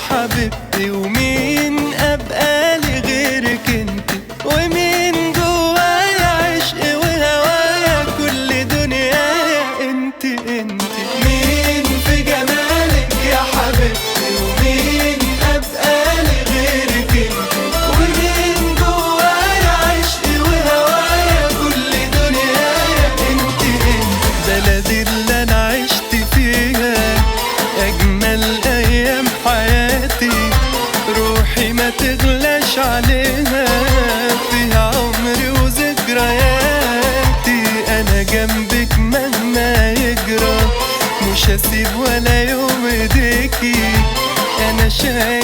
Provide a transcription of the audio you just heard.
حبيبتي، ومين ابقى لي غيرك انت، ومين جوايا عشق وهوايا كل دنيايا انت انت. مين في جمالك يا حبيبتي، ومين ابقى لي غيرك انت، ومين جوايا عشق وهوايا كل دنيايا انت انت. بلدي اللي انا عشت فيها اجمل ايام حياتي، روحي ما تغلاش عليها، فيها عمري وذكرياتي. انا جنبك مهما يجرى، مش هسيب ولا يوم ايديكي. انا شايف